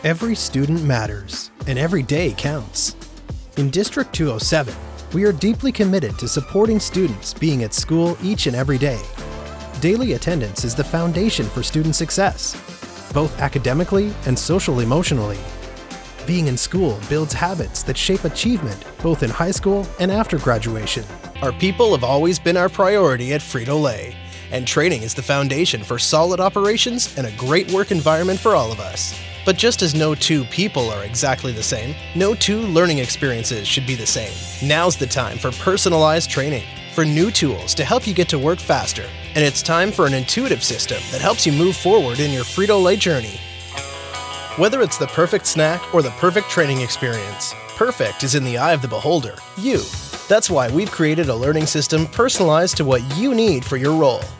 Every student matters, and every day counts. In District 207, we are deeply committed to supporting students being at school each and every day. Daily attendance is the foundation for student success, both academically and social-emotionally. Being in school builds habits that shape achievement both in high school and after graduation. Our people have always been our priority at Frito-Lay, and training is the foundation for solid operations and a great work environment for all of us. But just as no two people are exactly the same, no two learning experiences should be the same. Now's the time for personalized training, for new tools to help you get to work faster, and it's time for an intuitive system that helps you move forward in your Frito-Lay journey. Whether it's the perfect snack or the perfect training experience, perfect is in the eye of the beholder, you. That's why we've created a learning system personalized to what you need for your role.